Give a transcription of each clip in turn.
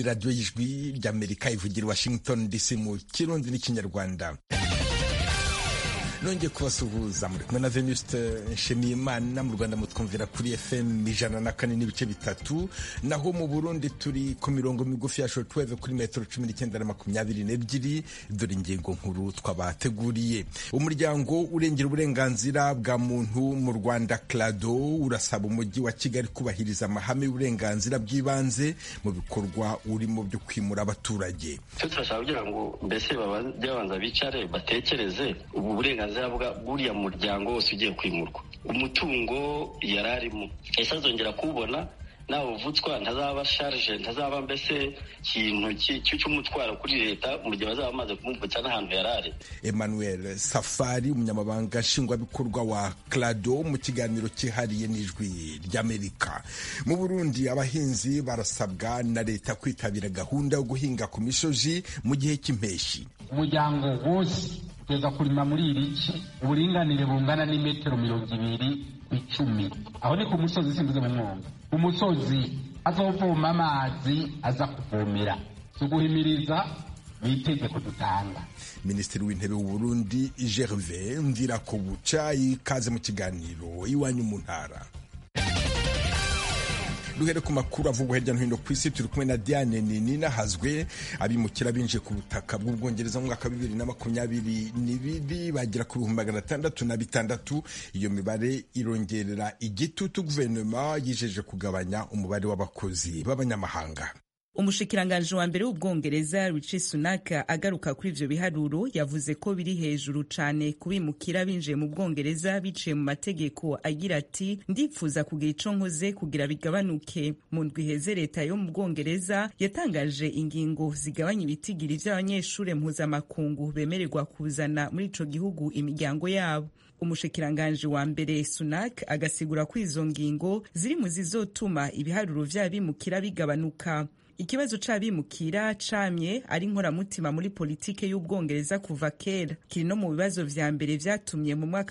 radiyo y'ijwi ry'Amerika ivugira i Washington DC mu Kirundi n'Ikinyarwanda. Nongeye kubasuhuza muri kumwe na Venuste Nshimiyimana. Mu Rwanda mutwumvira kuri FM 104.3, naho mu Burundi turi ku mirongo migufi ya shortwave kuri metero 19 na 22. Dore ingingo nkuru twabateguriye. Umuryango urengera uburenganzira bwa muntu mu Rwanda CLADO urasaba umujyi wa Kigali kubahiriza amahame y'uburenganzira bw'ibanze mu bikorwa urimo byo kwimura abaturage. Turashaka kugira ngo mbese babanza bicare batekereze ubu burenganzira buriya muryango wose ugiye kwimurwa, umutungo yararimo ese azongera kuwubona nawe uvutswa, ntazaba charge, ntazaba mbese ikintu cy'umutwaro kuri leta mu gihe bazaba bamaze kumuvutsa n'ahantu yarari. Emmanuel Safari, umunyamabanga nshingwabikorwa wa CLADO, mu kiganiro cyihariye n'ijwi ry'Amerika. Mu Burundi abahinzi barasabwa na leta kwitabira gahunda yo guhinga ku misozi mu gihe cy'impeshyi. Umuryango wose teza kurima muri irici uburinganire bungana n'imetero 210. Aho ni ku musozi, simbuze mu mwonga. Umusozi azovoma amazi aza kuvomera, tuguhimiriza n'itegeko dutanga. Minisitiri w'Intebe w'u Burundi Gervais Ndirakobuca ikaze mu kiganiro iwanyu mu ntara. Duhere ku makuru avugwa hirya no hino ku isi. Turi kumwe na Diane Nina Hazwe. Abimukira binje ku butaka bw'Ubwongereza mu mwaka 2022 bagera ku 666. Iyo mibare irongerera igitutu guverinoma yijeje kugabanya umubare w'abakozi b'abanyamahanga. Umushikiranganje wa mbere w'Ubwongereza Rishi Sunak agaruka kuri ivyo biharuro yavuze ko biri hejuru cane kubimukira binjiye mu Bwongereza biciye mu mategeko, agira ati ndipfuza kugira ico nkoze kugira bigabanuke. Mu ndwi iheze leta yo mu Bwongereza yatangaje ingingo zigabanya ibitigiri vy'abanyeshure mpuzamakungu bemererwa kuzana muri ico gihugu imiryango yabo. Umushikiranganje wa mbere Sunak agasigura ko izo ngingo ziri mu zizotuma ibiharuro vy'abimukira bigabanuka. Ikibazo c'abimukira camye ari inkoramutima muri politike y'Ubwongereza kuva kera. Kiri no mu bibazo vya mbere vyatumye mu mwaka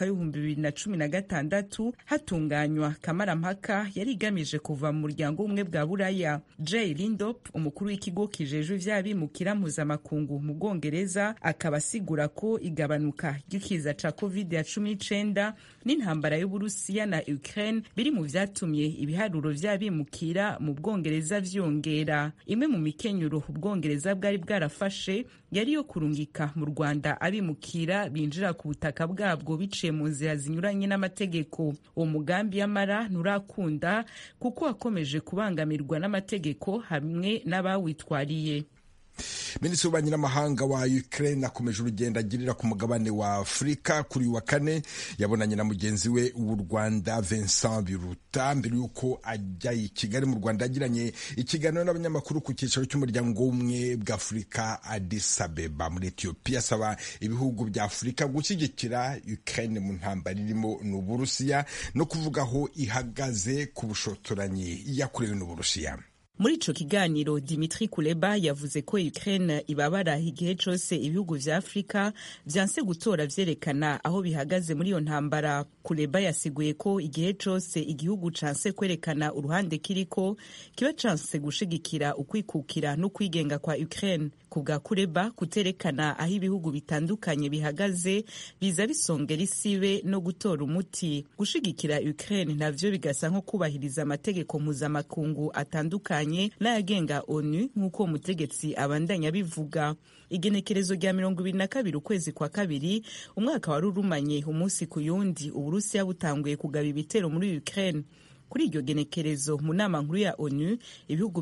w'2016 hatunganywa kamarampaka yari igamije kuva mu muryango w'ubumwe bwa Buraya. Jay Lindop, umukuru w'ikigo kijejwe vy'abimukira mpuzamakungu mu Bwongereza, akaba asigura ko igabanuka ry'ikiza ca COVID-19 n'intambara y'Uburusiya na Ukraine biri mu vyatumye ibiharuro vy'abimukira mu Bwongereza vyongera. Imwe mu mikenyuro Ubwongereza bwari bwarafashe yari yo kurungika mu Rwanda abimukira binjira ku butaka bwabwo biciye mu nzira zinyuranye n'amategeko. Uwo mugambi yamara nturakunda kuko wakomeje kubangamirwa n'amategeko hamwe n'abawitwariye. Minisitiri w'ububanyi n'amahanga wa Ukraine akomeje urugendo agirira ku mugabane wa Afurika. Kuri wa kane yabonanye na mugenzi we w'u Rwanda Vincent Biruta mbere yuko ajya i Kigali mu Rwanda. Yagiranye ikiganiro n'abanyamakuru ku cyicaro cy'umuryango w'ubumwe bwa Afurika Addis Abeba muri Ethiopia, asaba ibihugu bya Afurika gushyigikira Ukraine mu ntambara irimo n'Uburusiya no kuvuga aho ihagaze ku bushotoranyi yakorewe n'Uburusiya. Muri ico kiganiro Dimitri Kuleba yavuze ko Ukraine ibabara igihe cose ibihugu vya Afrika vyanse gutora vyerekana aho bihagaze muri iyo ntambara. Kuleba yasiguye ko igihe cose igihugu canse kwerekana uruhande kiriko kiba canse gushigikira ukwikukira no kwigenga kwa Ukraine. Kubwa Kuleba, kuterekana aho ibihugu bitandukanye bihagaze biza bisongera isibe no gutora umuti. Gushigikira Ukraine navyo bigasa nko kubahiriza amategeko mpuzamakungu atandukanye n'ayagenga ONU nk'uko umutegetsi abandanya bivuga. Igenekerezo rya 22 ukwezi kwa kabiri umwaka wari urumanye umunsi ku yundi Uburusiya butanguye kugaba ibitero muri Ukraine. Kuri iryo genekerezo mu nama nkuru ya ONU ibihugu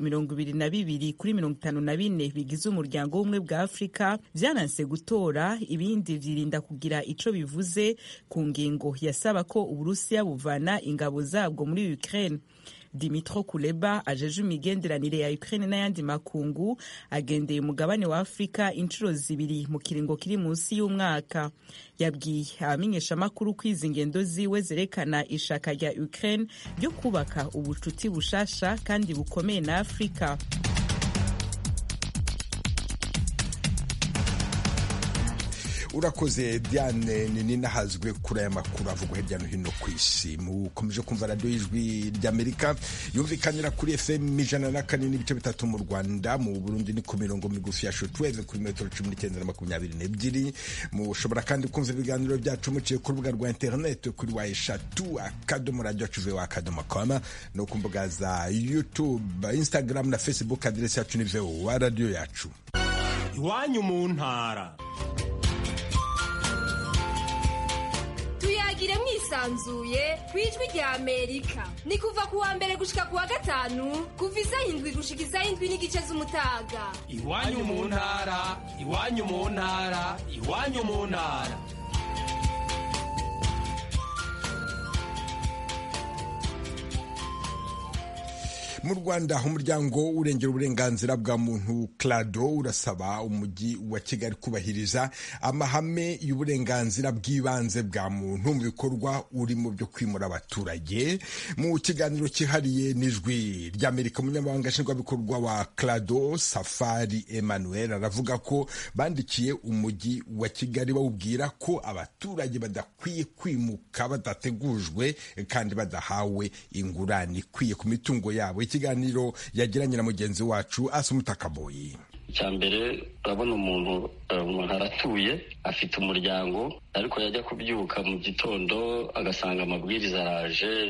22 kuri 54 bigize umuryango w'ubumwe bwa Afrika vyananse gutora, ibindi vyirinda kugira ico bivuze ku ngingo yasaba ko Uburusiya buvana ingabo zabwo muri Ukraine. Dimitro Kuleba ajeje imigenderanire ya Ukraine n'ayandi makungu agendeye umugabane wa Afrika inshuro zibiri mu kiringo kiri munsi y'umwaka. Yabwiye abamenyesha makuru kwiza ingendo ziwe zerekana ishaka rya Ukraine ryo kubaka ubucuti bushasha kandi bukomeye na Afrika. urakoze Diane nini nahazwe kuri aya makuru avugwa hirya no hino ku isi. Mukomeje kumva radio y'Ijwi ry'Amerika yumvikanira kuri FM 104.3 mu Rwanda, mu Burundi ni ku mirongo migufi ya shortwave kuri metero 1922. Mushobora kandi kumva ibiganiro byacu muciye ku rubuga rwa internet kuri wa@radio.com no ku mbuga za YouTube, Instagram na Facebook. Adresse yacu ni VOA radio yacu. Iwanyu mu ntara. Tuyagire mwisanzuye kwijwi rya Amerika. Ni kuva kuwa mbere gushika kuwa gatanu kuva 7 gushika 7 n'igice z'umutaga. Iwanyu mu ntara, iwanyu mu ntara, iwanyu mu ntara. Mu Rwanda umuryango urengera uburenganzira bwa muntu CLADO urasaba umujyi wa Kigali kubahiriza amahame y'uburenganzira bw'ibanze bwa muntu mu bikorwa urimo byo kwimura abaturage. Mu kiganiro cyihariye n'Ijwi ry'Amerika, umunyamabanga nshingwabikorwa wa CLADO Safari Emmanuel aravuga ko bandikiye umujyi wa Kigali bawubwira ko abaturage badakwiye kwimuka badategujwe kandi badahawe ingurane ikwiye ku mitungo yabo. Ikiganiro yagiranye na mugenzi wacu Asumuta Kaboyi. Cyambere urabona umuntu aratuye afite umuryango, ariko yajya kubyuka mu gitondo agasanga amabwiriza araje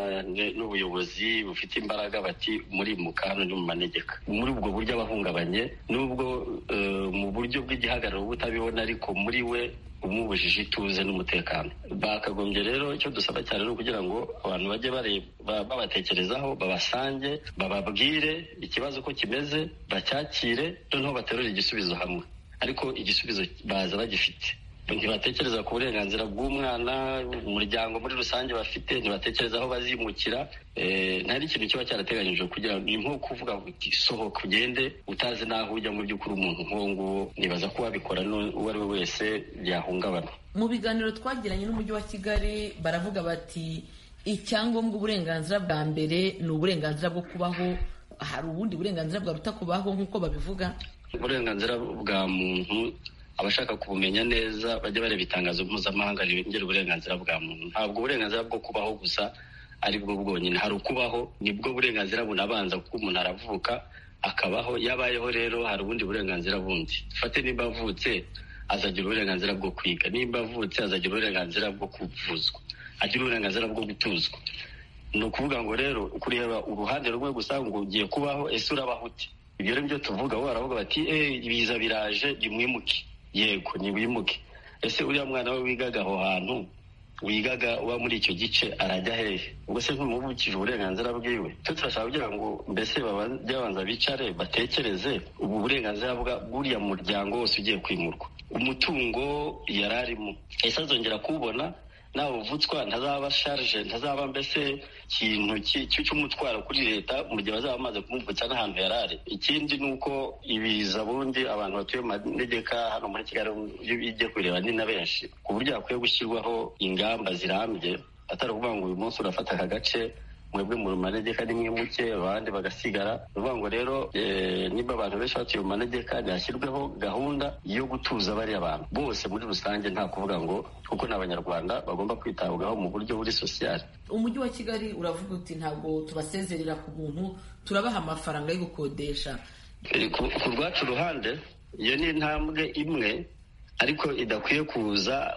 n'ubuyobozi bufite imbaraga bati muri mukano ni mu manegeka. Muri ubwo buryo abahungabanye, nubwo mu buryo bw'igihagararo butabibona, ariko muri we umubujije ituze n'umutekano. Bakagombye rero icyo dusaba cyane no kugira ngo abantu bajye babatekerezaho, babasange, bababwire ikibazo ko kimeze, bacyakire, noneho baterure igisubizo hamwe. Ariko igisubizo baza bagifite. Ntibatekereza ku burenganzira bw'umwana, umuryango muri rusange bafite, ntibatekereza aho bazimukira. Ntari ikintu kiba cyarateganyijwe kugira ngo ni nko kuvuga uti sohoka ugende utazi naho ujya. Mu by'ukuri umuntu nk'uwo nguwo nibaza ko wabikora uwo ari we wese byahungabana. Mu biganiro twagiranye n'umujyi wa Kigali baravuga bati icyangombwa uburenganzira bwa mbere ni uburenganzira bwo kubaho. Hari ubundi burenganzira bwaruta kubaho nk'uko babivuga? Uburenganzira bwa muntu abashaka kubumenya neza bajya bareba itangazo mpuzamahanga rirengera uburenganzira bwa muntu. Ntabwo uburenganzira bwo kubaho gusa ari bwo bwonyine, hari ukubaho, nibwo burenganzira bunabanza, kuko umuntu aravuka akabaho. Yabayeho rero hari ubundi burenganzira bundi. Fate nimba avutse azagira uburenganzira bwo kwiga, nimba avutse azagira uburenganzira bwo kuvuzwa, agira uburenganzira bwo gutuzwa. Ni ukuvuga ngo rero kureba uruhande rumwe gusa ngo ugiye kubaho, ese urabaho ute? Ibyo rero byo tuvuga, bo baravuga bati ibiza biraje nimwimuke. Yego niwimuke. Ese uriya mwana we wigaga aho hantu, wigaga uba muri icyo gice, arajya hehe? Ubwo se ntumubukije uburenganzira bwiwe? Turashaka kugira ngo mbese babanza bicare batekereze ubu burenganzira bw'uriya muryango wose ugiye kwimurwa. Umutungo yararimo, ese azongera kuwubona? Nawe uvutswa ntazaba sharje, ntazaba mbese ikintu cy'umutwaro kuri leta mu gihe bazaba bamaze kumuvutsa n'ahantu yarari. Ikindi ni uko ibiza bundi abantu batuye mu manegeka hano muri Kigali ijye kureba ni na benshi, ku buryo hakwiye gushyirwaho ingamba zirambye, atari ukuvuga ngo uyu munsi urafata aka gace mwebwe mu manegeka ni mwimuke abandi bagasigara. Uvuga ngo rero niba abantu benshi batuye mu manegeka hashyirweho gahunda yo gutuza bariya abantu bose muri rusange, nta kuvuga ngo kuko n'abanyarwanda bagomba kwitabwaho mu buryo buri sosiyali. Umujyi wa Kigali uravuga uti ntabwo tubasezerera ku buntu, turabaha amafaranga yo gukodesha. Ku rwacu ruhande iyo ni intambwe imwe, ariko idakwiye kuza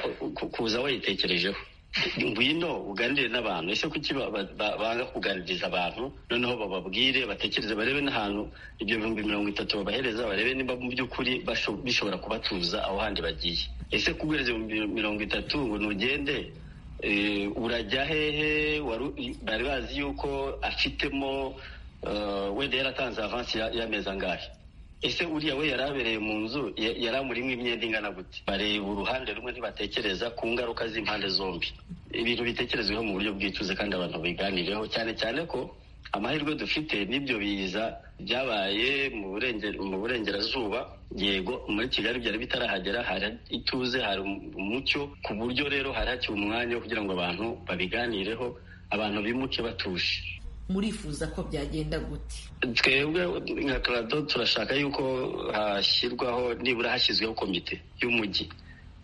wayitekerejeho. Ngwino uganire n'abantu. Ese kuki banga kuganiriza abantu, noneho bababwire, batekereze, barebe n'ahantu ibyo 30,000 babahereza, barebe niba mu by'ukuri bishobora kubatuza aho handi bagiye. Ese kuguhereza 30,000 ngo nugende, urajya hehe? Bari bazi yuko afitemo wenda yaratanze avansi y'amezi angahe? Ese uriya we yarabereye mu nzu yaramurimo imyenda ingana gute? Bareba uruhande rumwe, ntibatekereza ku ngaruka z'impande zombi. Ibintu bitekerezweho mu buryo bwituze kandi abantu biganireho, cyane cyane ko amahirwe dufite n'ibyo biza byabaye mu burengerazuba. Yego muri Kigali byari bitarahagera, hari ituze, hari umucyo, ku buryo rero hari hakiri umwanya wo kugira ngo abantu babiganireho, abantu bimuke batuje. Murifuza ko byagenda gute? Twebwe nka CLADO turashaka yuko hashyizweho komite y'umujyi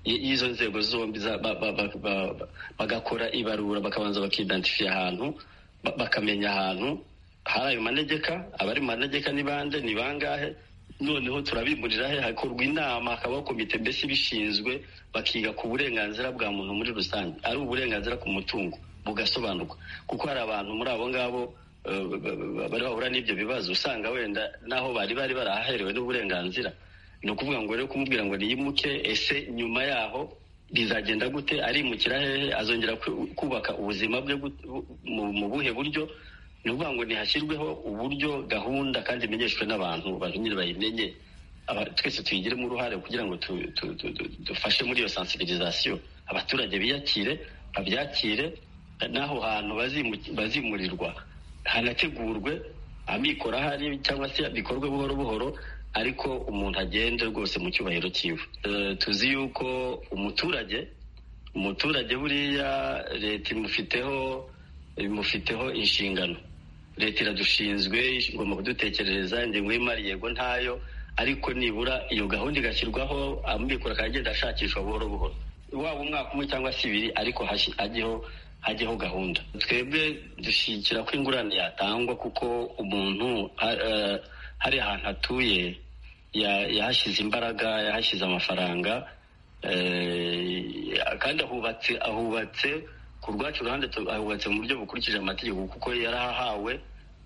y'izo nzego zombi bagakora ibarura, bakabanza bakidantifiya ahantu, bakamenya ahantu hari ayo manegeka, abari mu manegeka ni bande, ni bangahe, noneho turabimurira he, hakorwa inama, hakabaho komite mbese bishinzwe, bakiga ku burenganzira bwa muntu muri rusange, ari uburenganzira ku mutungo bugasobanurwa, kuko hari abantu muri abo ngabo bari bahura n'ibyo bibazo, usanga wenda naho bari barahaherewe n'uburenganzira. Ni ukuvuga ngo rero kumubwira ngo niyimuke, ese nyuma yaho bizagenda gute, arimukira hehe, azongera kubaka ubuzima bwe mu buhe buryo? Ni ukuvuga ngo ntihashyirweho uburyo, gahunda, kandi imenyeshwe n'abantu nyine bayimenye, twese tuyigiremo uruhare kugira ngo dufashe muri iyo sensibilisation, abaturage biyakire, babyakire, n'aho hantu bazimurirwa hanategurwe, amikoro ahari cyangwa se bikorwe buhoro buhoro, ariko umuntu agende rwose mu cyubahiro cyiwe. Tuzi yuko umuturage buriya leta imufiteho inshingano, leta iradushinzwe, igomba kudutekerereza, ingengo y'imari yego ntayo, ariko nibura iyo gahunda igashyirwaho, amikoro akagenda ashakishwa buhoro buhoro, waba umwaka umwe cyangwa se ibiri, ariko hajyeho gahunda. Twebwe dushyigikira ko ingurane yatangwa, kuko umuntu hari ahantu atuye yahashyize imbaraga, yahashyize amafaranga, kandi ahubatse ku rwacu ruhande, ahubatse mu buryo bukurikije amategeko, kuko yarahahawe,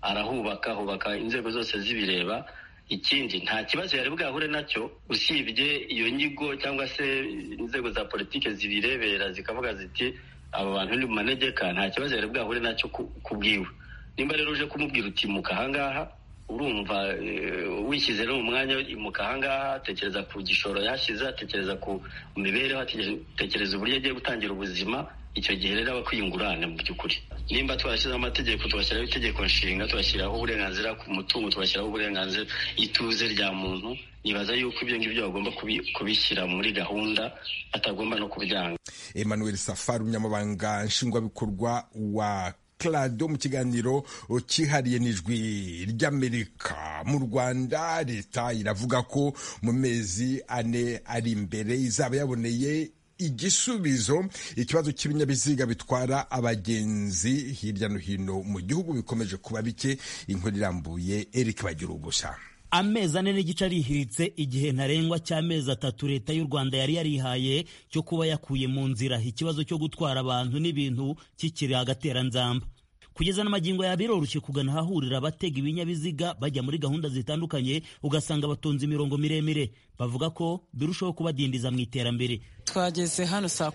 ahubaka inzego zose zibireba. Ikindi nta kibazo yari bwahure nacyo, usibye iyo nyigo cyangwa se inzego za politike zibirebera zikavuga ziti aba bantu ni mu manegeka, nta kibazo yari bwahure nacyo kubwiwe. Nimba rero uje kumubwira uti imuka ahangaha, urumva wishyize no mu mwanya, imuka ahangaha, atekereza ku gishoro yashyize, atekereza ku mibereho, atekereza uburyo agiye gutangira ubuzima. Icyo gihe rero aba kwiyungurane mu by'ukuri. Nimba twashyizeho amategeko, tugashyiraho itegeko nshinga, tugashyiraho uburenganzira ku mutungo, tugashyiraho uburenganzira ituze rya muntu, nibaza yuko ibyo ngibyo bagomba kubishyira muri gahunda, atagomba no kubyanga. Emmanuel Safari, umunyamabanga nshingwabikorwa wa CLADO, mu kiganiro cyihariye n'Ijwi ry'Amerika. Mu Rwanda, leta iravuga ko mu mezi 4 ari imbere izaba yaboneye igisubizo ikibazo cy'ibinyabiziga bitwara abagenzi hirya no hino mu gihugu bikomeje kuba bike. Inkuru irambuye, Eric Bagirubusa. Amezi 4 n'igice arihiritse igihe ntarengwa cy'amezi 3 leta y'u Rwanda yari yarihaye cyo kuba yakuye mu nzira ikibazo cyo gutwara abantu n'ibintu kikiri agateranzamba. Kugeza n'amagingo ya biroroshye kugana ahahurira abatega ibinyabiziga bajya muri gahunda zitandukanye, ugasanga batonze imirongo miremire, bavuga ko birushaho kubadindiza mu iterambere. Twageze hano saa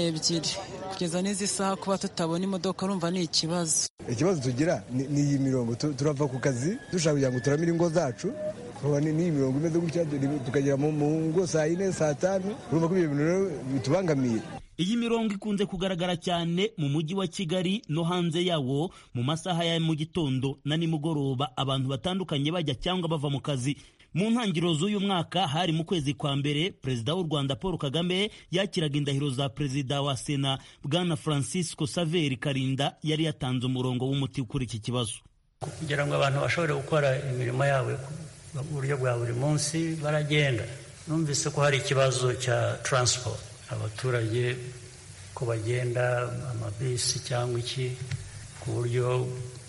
12 kugeza n'izi saha, kuba tutabona imodoka urumva ni ikibazo. Ikibazo tugira ni iyi mirongo, turava ku kazi dushaka kugira ngo turamire ingo zacu, ni imirongo imeze gutya, tukagera mu ngo saa 4 saa 5, urumva ko ibyo bintu rero bitubangamiye. Iyi mirongo ikunze kugaragara cyane mu mujyi wa Kigali no hanze yawo mu masaha ya mu gitondo na nimugoroba, abantu batandukanye bajya cyangwa bava mu kazi. Mu ntangiriro z'uyu mwaka, hari mu kwezi kwa mbere, Perezida w'u Rwanda Paul Kagame yakiraga indahiro za Perezida wa Sena Bwana Francisco Xavier Karinda, yari yatanze umurongo w'umuti kuri iki kibazo. Kugira ngo abantu bashobore gukora imirimo yabo mu buryo bwa buri munsi, baragenda. Numvise ko hari ikibazo cya transport, abaturage ko bagenda amabisi cyangwa iki ku buryo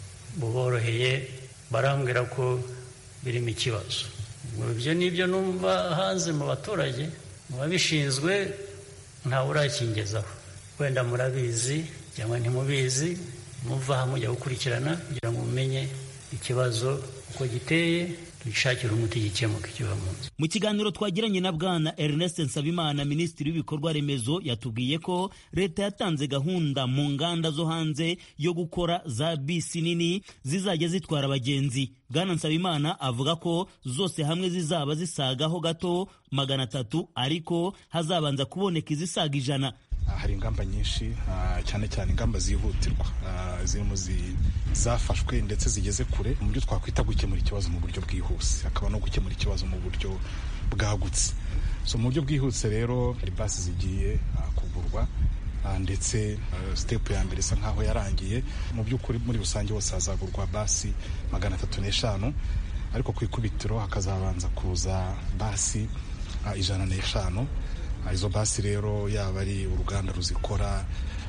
buboroheye, barambwira ko birimo ikibazo. Ibyo nibyo numva hanze mu baturage, mu babishinzwe ntawe urakingezaho. Wenda murabizi cyangwa ntimubizi, muva aha mujya gukurikirana kugira ngo mumenye ikibazo uko giteye, dushakira umuti gikemuka kiva mu nzu. Mu kiganiro twagiranye na Bwana Ernest Nsabimana, Minisitiri w'ibikorwa remezo, yatubwiye ko leta yatanze gahunda mu nganda zo hanze yo gukora za bisi nini zizajya zitwara abagenzi. Bwana Nsabimana avuga ko zose hamwe zizaba zisagaho gato 300, ariko hazabanza kuboneka izisaga 100. Hari ingamba nyinshi, cyane cyane ingamba zihutirwa zirimo zafashwe ndetse zigeze kure mu byo twakwita gukemura ikibazo mu buryo bwihuse, akaba no gukemura ikibazo mu buryo bwagutse. So mu buryo bwihuse rero, hari basi zigiye kugurwa, ndetse step ya mbere isa nkaho yarangiye. Mu by'ukuri muri rusange hose hazagurwa basi 305, ariko ku ikubitiro hakazabanza kuza basi 105, izo basi rero yaba ari uruganda ruzikora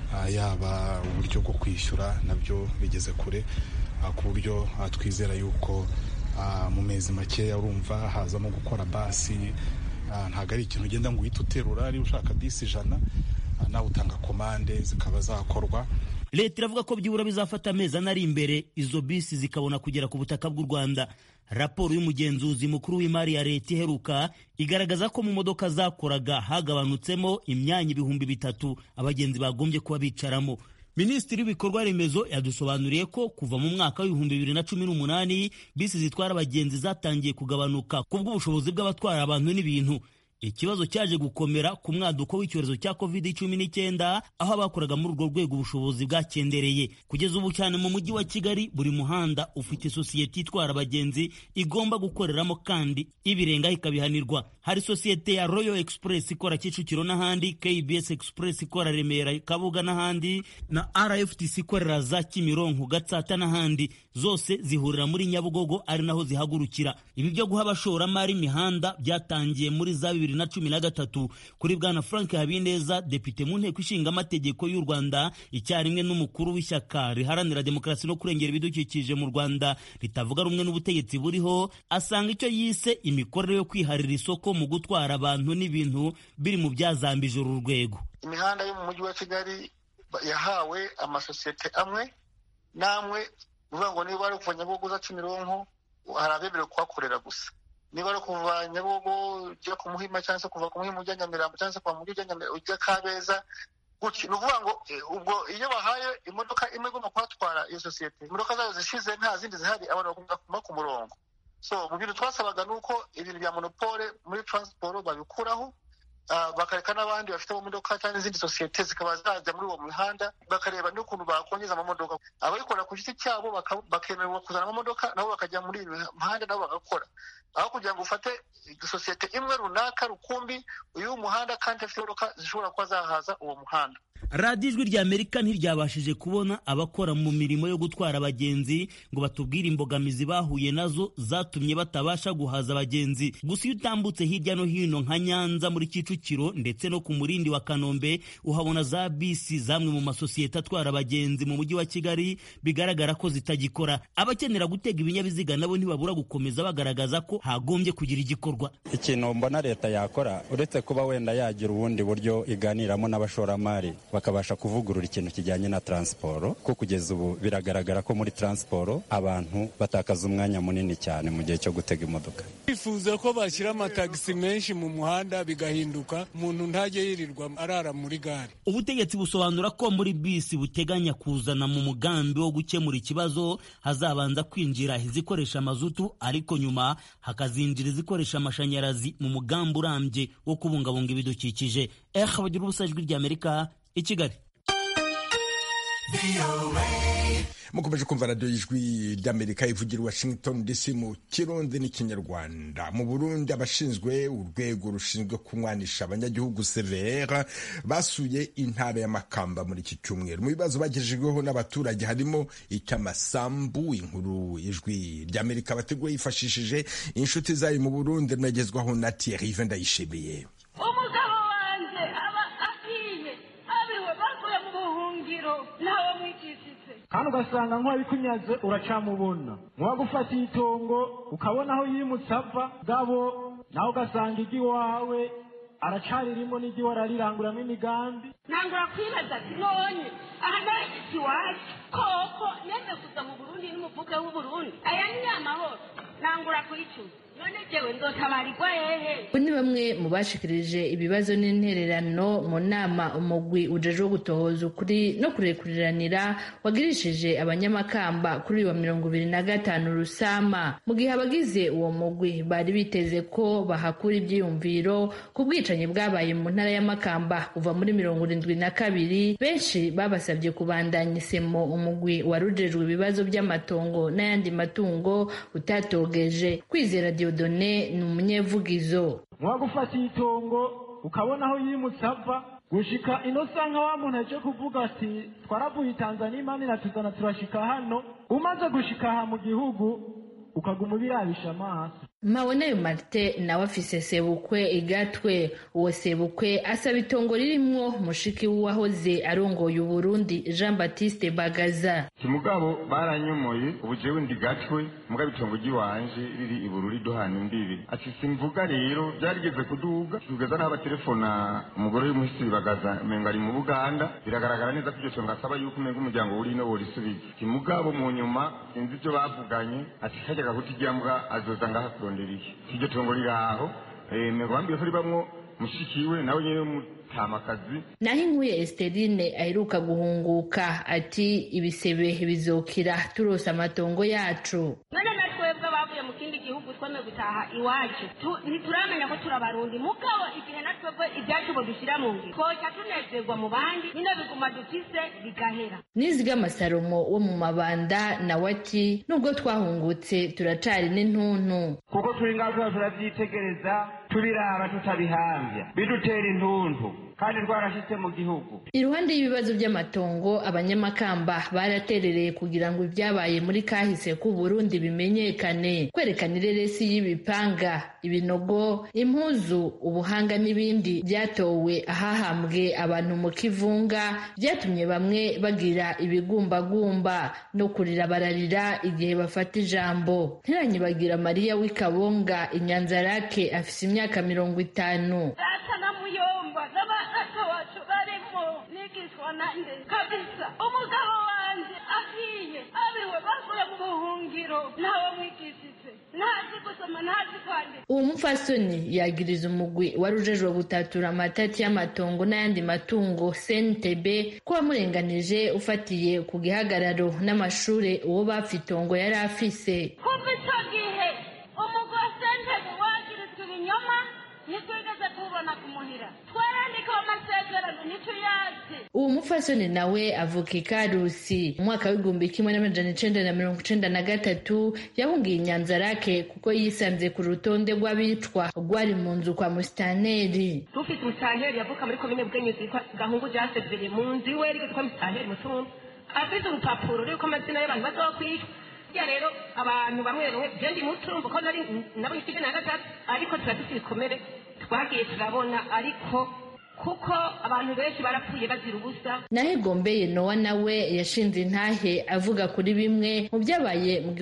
yaba uburyo bwo kwishyura nabyo bigeze kure ku buryo twizera yuko mu mezi makeya urumva hazamo gukora basi ntabwo ari ikintu ugenda ngo uhite uterura ari ushaka bisi 100 nawe utanga komande zikaba zakorwa. Leta iravuga ko byibura bizafata amezi ari imbere izo bisi zikabona kugera ku butaka bw'u Rwanda. Raporo y'umugenzuzi mukuru w'imari ya leta iheruka igaragaza ko mu modoka zakoraga hagabanutsemo imyanya 3,000 abagenzi bagombye kuba bicaramo. Minisitiri w'ibikorwa remezo yadusobanuriye ko kuva mu mwaka wa 2018 bisi zitwara abagenzi zatangiye kugabanuka kubw'ubushobozi bw'abatwara abantu n'ibintu. Ikibazo cyaje gukomera ku mwaduko w'icyorezo cya COVID-19 aho abakoraga muri urwo rwego ubushobozi bwakendereye. Kugeza ubu cyane mu mujyi wa Kigali buri muhanda ufite sosiyete itwara abagenzi igomba gukoreramo kandi ibirenga ikabihanirwa. Hari sosiyete ya Royal Express ikora Kicukiro n'ahandi, KBS Express ikora Remera, Kabuga n'ahandi na RFTC ikorera za Kimironko, Gatsata n'ahandi. Zose zihurira muri Nyabugogo ari naho zihagurukira. Ibi byo guha abashoramari imihanda byatangiye muri za 2013 kuri bwana Frank Habineza, depite mu nteko ishinga amategeko y'u Rwanda icyarimwe n'umukuru w'ishyaka riharanira demokarasi no kurengera ibidukikije mu Rwanda ritavuga rumwe n'ubutegetsi buriho. Asanga icyo yise imikorere yo kwiharira isoko mu gutwara abantu n'ibintu biri mu byazambije uru rwego. Imihanda yo mu mujyi wa Kigali yahawe amasosiyete amwe namwe uvuga ngo niba ari kuva Nyabugogo za Kimironko hari abemerewe kuhakorera gusa, niba ari kuva Nyabugogo ujya ku Muhima cyangwa se kuva ku Muhima ujya Nyamirambo cyangwa se kuva mu Muhima ujya Kabeza gutyo. Ni ukuvuga ngo ubwo iyo bahaye imodoka imwe igomba kuhatwara iyo sosiyete, imodoka zayo zishize nta zindi zihari abantu bagomba kuma ku murongo. So mu bintu twasabaga nuko ibintu bya monopole muri transport babikuraho bakareka n'abandi bafite amamodoka cyangwa izindi sosiyete zikaba zajya muri uwo muhanda bakareba n'ukuntu bakongeza amamodoka. Abayikora ku giti cyabo bakemererwa kuzana amamodoka nabo bakajya muri iyi muhanda nabo bagakora, aho kugira ngo ufate sosiyete imwe runaka rukumbi uyu muhanda kandi afite imodoka zishobora kuba zahaza uwo muhanda. Radio Ijwi rya Amerika ntiryabashije kubona abakora mu mirimo yo gutwara abagenzi ngo batubwire imbogamizi bahuye nazo zatumye batabasha guhaza abagenzi. Gusa iyo utambutse hirya no hino nka Nyanza muri Kicukiro ndetse no ku Murindi wa Kanombe uhabona za bisi zamwe mu masosiyete atwara abagenzi mu mujyi wa Kigali bigaragara ko zitagikora. Abakenera gutega ibinyabiziga nabo ntibabura gukomeza bagaragaza ko hagombye kugira igikorwa. Ikintu mbona leta yakora uretse kuba wenda yagira ubundi buryo iganiramo n'abashoramari bakabasha kuvugurura ikintu kijyanye na transport, ko kugeza ubu biragaragara ko muri transport abantu batakaza umwanya munini cyane mu gihe cyo gutega imodoka. Bifuza ko bashyira amatagisi menshi mu muhanda bigahinduka, umuntu ntajye yirirwa arara muri gare. Ubutegetsi busobanura ko muri bisi buteganya kuzana mu mugambi wo gukemura ikibazo hazabanza kwinjira izikoresha mazutu ariko nyuma hakazinjira izikoresha amashanyarazi mu mugambi urambye wo kubungabunga ibidukikije. Bagira ubusajwi rya Amerika i Kigali. Mukomeje kumva radio Ijwi ry'Amerika ivugira Washington DC mu Kirundi n'Ikinyarwanda. Mu Burundi abashinzwe urwego rushinzwe kumwanisha abanyagihugu CVR basuye intara ya Makamba muri iki cyumweru. Mu bibazo bagejejweho n'abaturage harimo icy'amasambu. Inkuru Ijwi ry'Amerika bateguye yifashishije inshuti zayo mu Burundi nagezwaho na Thierry Vendayishimiye. kandi ugasanga nk'uwabikunyaze uracamubona, nk'uwagufatiye itongo ukabona aho yimutse ava gabo nawe ugasanga igi wawe aracaririmo n'igi warariranguramo imigambi. Nangura kwibaza ati none aha narashitse iwacu koko neze kuza mu Burundi n'umuvuga w'Uburundi aya ni amahoro nangura kuyicuza none jewe ndotabarirwa hehe. Ni bamwe mu bashikirije ibibazo n'intererano mu nama umugwi ujejwe gutohoza ukuri no kurekuriranira wagirishije abanyamakamba kuri wa 25 Rusama, mu gihe abagize uwo mugwi bari biteze ko bahakura ibyiyumviro ku bwicanyi bwabaye mu ntara ya Makamba kuva muri 72. Benshi babasabye kubandanya isemo umugwi warujejwe ibibazo by'amatongo n'ayandi matungo utatogeje. Kwizera Diodone ni umunyevugizo. Mwagufatiye itongo ukabona aho yimutse ava gushika ino sanka wa muntu aje kuvuga ati twaravuye Tanzania imana natuzana turashika hano, umaze gushika aha mu gihugu ukaguma birabisha amaso. Mabonayo Martin nawe afise sebukwe igatwe. Uwo sebukwe asaba itongo ririmwo mushiki w'uwahoze arongoye Uburundi Jean Baptiste Bagaza. Kimugabo baranyomoye ubu jewe ndi gatwe mugabo itongo giwanje riri ibururi duhana imbibi. Ati simvuga rero byarigeze kuduga tugeza n'aba telefona umugore w'umuhisi Bagaza menga ari mu Buganda biragaragara neza ko icyo ngasaba yuko umenga umuryango uri no borisubiza. Kimugabo mu nyuma sinzi ibyo bavuganye ati hajyaga kutijyambwa azoza ngaha kurondera iki. Iryo tongo riri aho mwambie ko ribamwo mushikiwe nawe nyene mutamakazi. Naho Inkuye Esterine aheruka guhunguka ati ibisebe bizokira turose amatongo yacu. None natwebwe bavuye mu kindi gihugu tweme gutaha iwacu ntituramenya ko turabarundi mugabo igihe natwebwe ibyacu bo dushyira mu ngiro twoca tunezerwa mu bandi nyine biguma dufise bigahera. Nizigama Salomo wo mu Mabanda nawe ati nubwo twahungutse turacari n'intuntu kuko turi ngaho turavyitegereza tubiraba tutabihambya bidutera intuntu kandi rwarashitse mu gihugu. Iruhande y'ibibazo by'amatongo abanyamakamba baraterereye kugira ngo ibyabaye muri kahise ku Burundi bimenyekane, kwerekana ireresi y'ibipanga, ibinogo, impuzu, ubuhanga n'ibindi byatowe ahahambwe abantu mu kivunga byatumye bamwe bagira ibigumbagumba no kurira bararira igihe bafata ijambo. Ntiranyibagira Maria w'Ikabonga Inyanzarake afise imyaka 50. Wacu barimo nigishwa nande kabisa umugabo wanje ahiye abiwe bavuye mu buhungiro nawe mwigishije ntazi gusoma ntazi kwandika. Uwo mupfasoni yagiriza umugwi warujejwe gutatura amatati y'amatongo n'ayandi matungo CNTB ko wamurenganije ufatiye ku gihagararo n'amashure uwo bafite yari afise. Kuva icyo gihe umugwi wa CNTB wagirizwa ibinyoma nitwigeze kubona kumuhira twarandika amasezerano ntituyazi. Uwo mupfasoni nawe avuka Ikarusi. Mu mwaka w'1993 yahungiye Inyanzarake kuko yisanze ku rutonde rw'abicwa rwari mu nzu kwa Musitanteri. Dufite Musitanteri yavuka muri komine Bwenyuzi yitwa Gahungu Jasevere mu nzu iwe yitwa Musitanteri Mutumba afite urupapuro ruriko amazina y'abantu bazokwicwa. Rero abantu bamwe genda Mutumba ko nari nabo ifite na gatatu ariko turafite ibikomere twagiye turabona ariko kuko abantu benshi barapfuye bazira ubusa. Nahe Gombeye Noah nawe yashinze intahe avuga kuri bimwe mu byabaye mu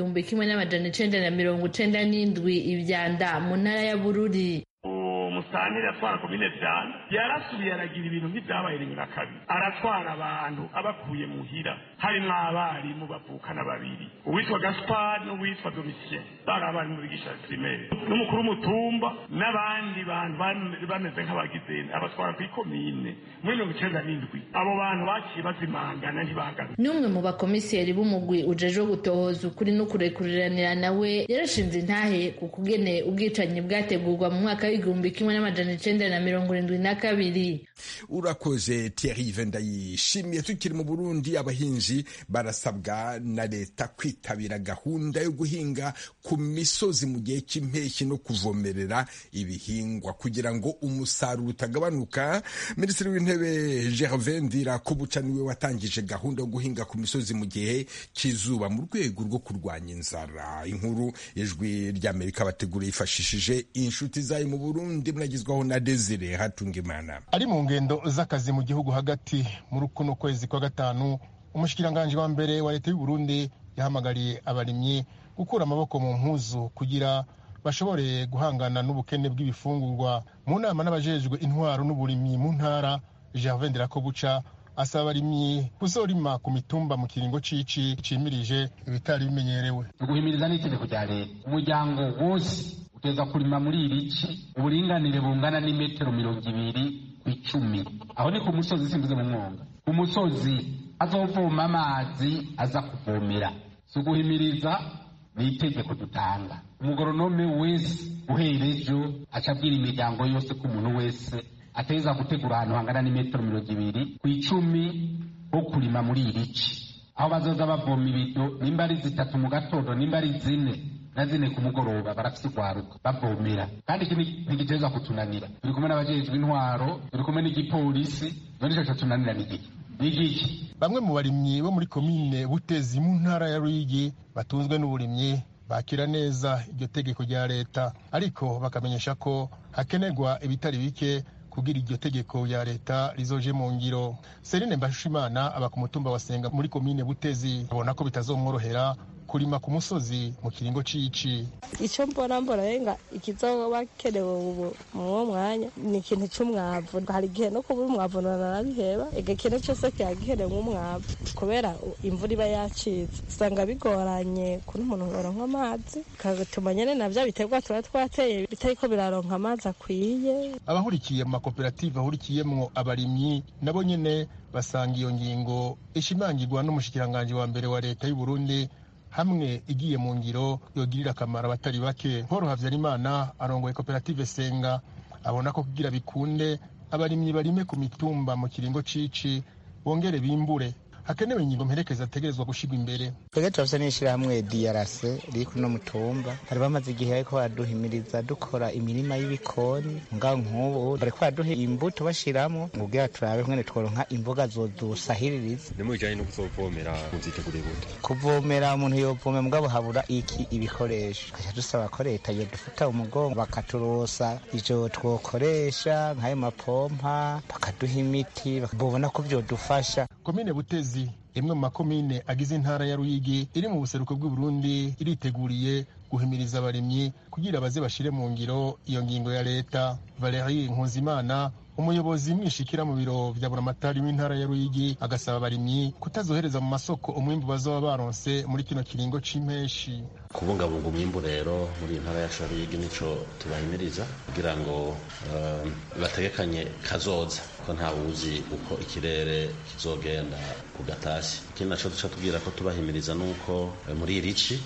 1997 ibyanda mu ntara ya Bururi. Musitanteri atwara komine Vyanda yarasubiye aragira ibintu nk'ibyabaye rimwe na kabiri aratwara abantu abakuye muhira harimo abarimu bavukana babiri uwitwa Gaspard n'uwitwa Domitien bari abarimu bigisha primaire n'umukuru w'umutumba n'abandi bantu bameze nk'abagize abatwara ku ikomine muri 1997 abo bantu baciye bazimangana ntibagaruka. N'umwe mu bakomisiyeri b'umugwi ujejwe gutohoza ukuri no kurekuriranira nawe yarashinze intahe ku kugene ubwicanyi bwategurwa mu mwaka w'1972. Urakoze Thierry Vendayishimiye. Tukiri mu Burundi abahinzi barasabwa na leta kwitabira gahunda yo guhinga ku misozi mu gihe cy'impeshyi no kuvomerera ibihingwa kugira ngo umusaruro utagabanuka. Minisitiri w'Intebe Gervais Ndirakobuca niwe watangije gahunda yo guhinga ku misozi mu gihe cy'izuba mu rwego rwo kurwanya inzara. Inkuru ijwi ry'Amerika bategura yifashishije inshuti zayo mu Burundi muragizwaho na Desire Hatungimana. Ari mu ngendo z'akazi mu gihugu hagati muri kuno kwezi kwa gatanu umushikiranganje wa mbere wa leta y'u Burundi yahamagariye abarimyi gukura amaboko mu mpuzu kugira bashobore guhangana n'ubukene bw'ibifungurwa. Mu nama n'abajejwe intwaro n'uburimyi mu ntara, Gervais Ndirakobuca asaba abarimyi kuzorima ku mitumba mu kiringo cici cimirije ibitari bimenyerewe. Guhimiriza n'itegeko rya leta umuryango wose uteza kurima muri irici uburinganire bungana n'imetero 200 aho ni ku musozi simbuze mu mwonga. Umusozi azovoma amazi aza kuvomera so guhimiriza ni itegeko dutanga. Umugoronome wese uherejo acabwira imiryango yose ko umuntu wese ateza gutegura ahantu hangana n'imetero 200 ho kurima muri irici aho bazoza bavoma ibido nimba ari 3 mu gatondo nimba ari 4 na 4 ku mugoroba barafite kwaruka bavomera. Kandi iki ntigiteza kutunanira. Turi kumwe n'abajejwe intwaro, turi kumwe n'igipolisi, none cyo tunanira n'igiki. Bamwe mu barimyi bo muri komine Butezi mu ntara ya Ruyigi batunzwe n'uburimyi bakira neza iryo tegeko rya leta, ariko bakamenyesha ko hakenerwa ibitari bike kugira iryo tegeko rya leta rizoje mu ngiro. Serine Mbashimana aba ku mutumba wa Senga muri komine Butezi abona ko bitazomworohera kurima ku musozi mu kiringo cici. Ico mbona yenga ikizoba kenewe ubu mu mwanya ni ikintu c'umwavu. Hari igihe no kuba umwavu narabiheba, ikintu cyose kyagiherewe umwavu kubera imvura iba yacitse, usanga bigoranye kuri umuntu uronka amazi, kagatuma nyene navyo biterwa twateye bitariko biraronka amazi akwiye. Abahurikiye mu makoperative ahurikiyemwo abarimyi nabo nyene basanga iyo ngingo ishimangirwa n'umushikiranganje wa mbere wa leta y'u Burundi hamwe igiye mu ngiro yogirira akamaro abatari bake. Paul Havyarimana arongoye koperative Senga abona ko kugira bikunde abarimyi barime ku mitumba mu kiringo cici bongere bimbure hakenewe ingingo mperekeza ategerezwa gushigwa imbere. Twebwe turafise n'ishirahamwe DRC riri kuno mutumba, hari bamaze igihe ariko baduhimiriza dukora imirima y'ibikoni, ngaho nk'ubu bariko baduha imbuto bashiramwo kugira turabe mwene tworonka imboga zodusahiririza. Ni mu bijanye no kuzovomera muvyiteguriye gute? Kuvomera umuntu yovome mugabo habura ibikoresho, kaca dusaba ko leta yodufuta umugongo bakaturosa ivyo twokoresha nk'ayo mapompa, bakaduha imiti, bobona ko vyodufasha. Komine Butezi imwe mu makomine agize intara ya Ruyigi iri mu buseruko bw'u Burundi iriteguriye guhimiriza abarimyi kugira baze bashire mu ngiro iyo ngingo ya leta. Valerie Nkuzimana umuyobozi mwishikira mu biro vya buramatari w'intara ya Ruyigi agasaba abarimyi kutazohereza mu masoko umwimbu bazoba baronse muri kino kiringo c'impeshi. Kubungabunga umwimbu rero muri intara ya Ruyigi nico tubahimiriza kugira ngo bategekanye kazoza ko nta wuzi uko ikirere kizogenda ku gatasi. Ikindi naco duca tubwira ko tubahimiriza nuko muri irici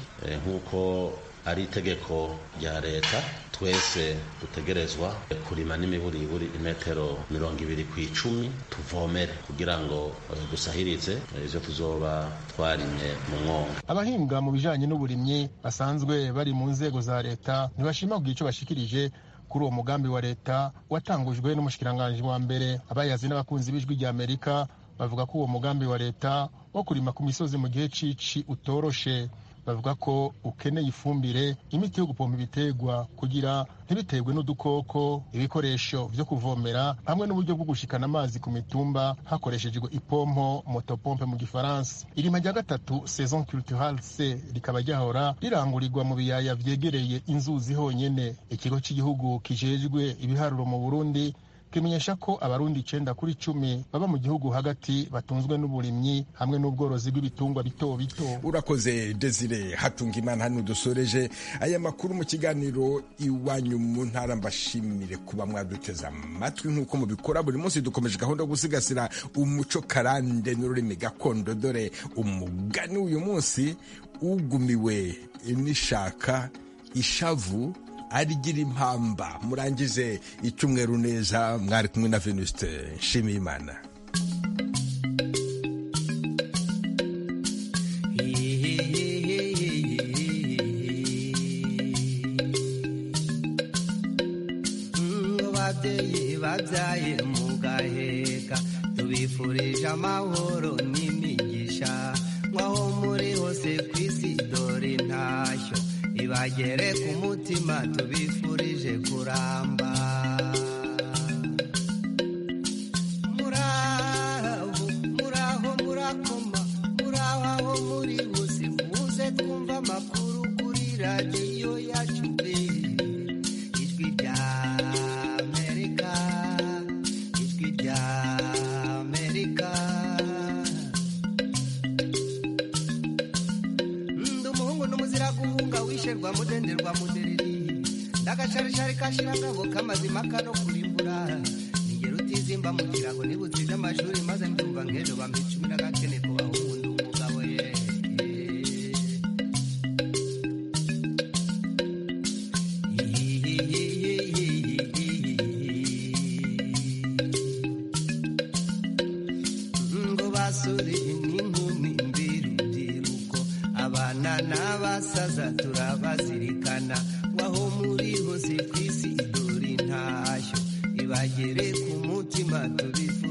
nkuko ari itegeko rya leta twese dutegerezwa kurima n'imiburiburi imetero 20 kw'icumi tuvomere kugira ngo dusahirize ivyo tuzoba twarimye mu mwonga. Abahinga mu bijanye n'uburimyi basanzwe bari mu nzego za leta ntibashima kugira ico bashikirije kuri uwo mugambi wa leta watangujwe n'umushikiranganje wa mbere. Abayazi n'abakunzi b'ijwi rya Amerika bavuga ko uwo mugambi wa leta wo kurima ku misozi mu gihe cici utoroshe. Bavuga ko ukeneye ifumbire, imiti yo gupompa ibitegwa kugira ntibiterwe n'udukoko, ibikoresho vyo kuvomera hamwe n'uburyo bwo gushikana amazi ku mitumba hakoreshejwe ipompo motopompe mu Gifaransa. Irima rya gatatu saison culturale C rikaba ryahora rirangurirwa mu biyaya vyegereye inzuzi honyene. Ikigo cy'igihugu kijejwe ibiharuro mu Burundi kimenyesha ko abarundi 9 kuri 10 baba mu gihugu hagati batunzwe n'uburimyi hamwe n'ubworozi bw'ibitungwa bito bito. Urakoze Desire Hatungimana. Hano dusoreje aya makuru mu kiganiro iwanyu mu ntara. Mbashimire kuba mwaduteza amatwi nk'uko mubikora buri munsi. Dukomeje gahunda yo gusigasira umuco karande n'ururimi gakondo. Dore umugani uyu munsi: ugumiwe n'ishaka ishavu arigira impamba. Murangize icyumweru neza. Mwari kumwe na Venuste Nshimiyimana. Babyeyi babyaye mugaheka tubifurije amahoro n'imigisha mwaho muri hose kw'isi. Dore intashyo ibagere ku mutima tubifurije kuramba. Muraho murakoma, muraho aho muri hose muze twumva amakuru kuri radiyo yacu ijwi rya Amerika, ijwi rya Amerika. Ndumuhungu n'umuzira guhunga wisherwa mudenderwa mudereri ndagacarishari kashirangabo kamazima kano kurimbura ningero utizimba mu kirago nibutije amashuri maze mbyumva ngejo bampicumira gakene ko bahundu umugabo ye. Ngo basuri n'inkumi mbirubyiruko abana n'abasaza turabazirikana waho muri hose kw'isi. Dore intashyo ibagere ku mutima tubifu